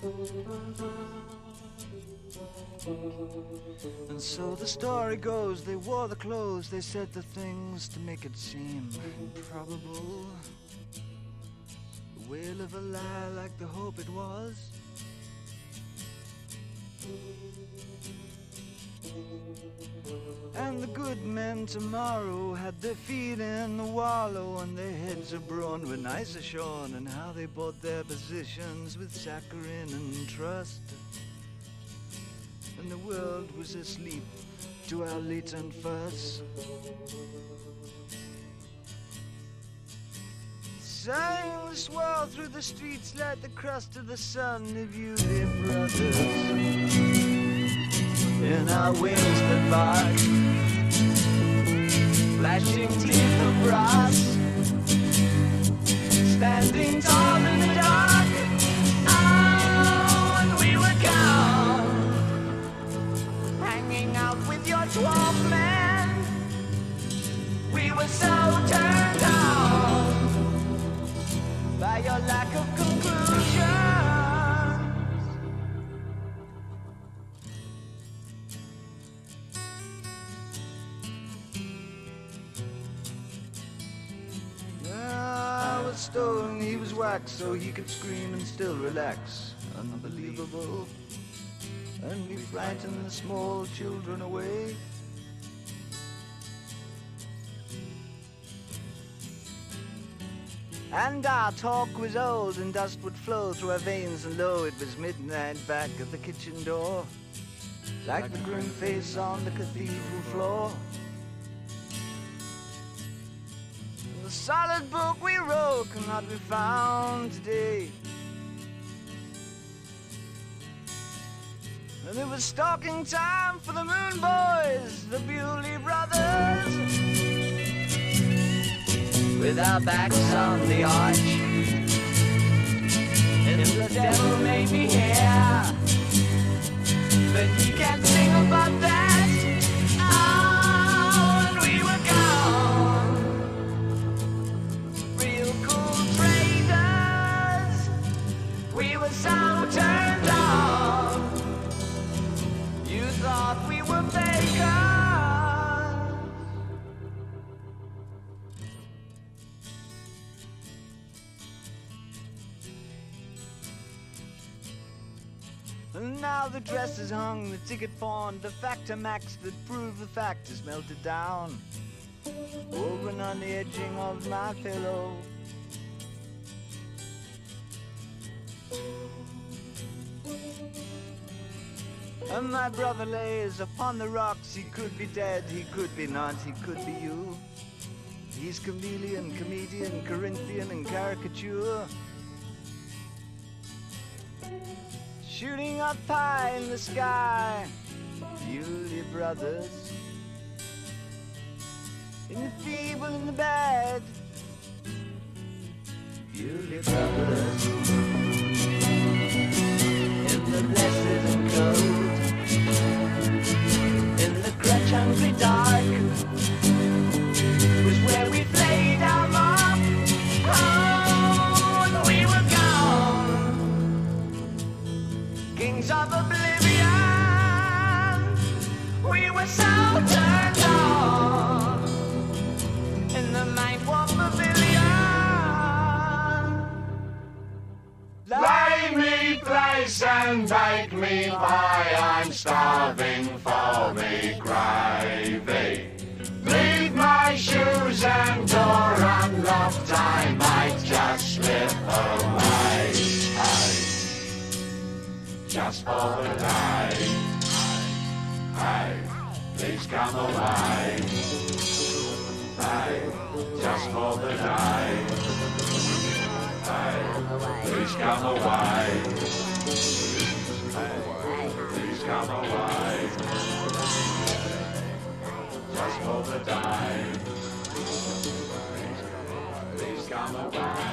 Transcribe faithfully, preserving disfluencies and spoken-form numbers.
And so the story goes, they wore the clothes, they said the things to make it seem improbable. The wail of a lie like the hope it was. And the good men tomorrow had their feet in the wallow and their heads abroad when ice ashorn, and how they bought their positions with saccharine and trust. And the world was asleep to our latent fuss. Sang the swirl through the streets like the crust of the sun of you, dear brothers. In our wings that bark, flashing teeth of brass, standing tall in the dark. Oh, and we were gone, hanging out with your twelve men. We were so turned on by your lack of conclusion. Stone, he was wax, so he could scream and still relax. Unbelievable. And we frightened the small children away. And our talk was old, and dust would flow through our veins, and lo, it was midnight back at the kitchen door, like the grim face on the cathedral floor. The solid book we wrote cannot be found today. And it was stalking time for the Moon Boys, the Bewley Brothers, with our backs on the arch. And the devil may be here, but he can't sing about that. Oh, and we were gone, real cool traders. We were so turned on, you thought we were fakers. And now the dress is hung, the ticket pawned, the factor max that proved the fact is melted down, woven on the edging of my pillow. And my brother lays upon the rocks. He could be dead, he could be not, he could be you. He's chameleon, comedian, Corinthian, and caricature, shooting up high in the sky. Bewley Brothers, in the feeble and the bad. Bewley Brothers, in the blessed and cold, in the crutch-hungry dark, was where we played our mark. Oh, and we were gone, kings of oblivion. We were so turned on in the mind warp pavilion. Lay me place and take me pie, I'm starving for me gravy. Leave my shoes and door unlocked, I might just slip away. Hey, just for the day. Hey, please come away. Hey, just for the day. Hey, please come away. Hey, please come away. Just for the day. Please come away.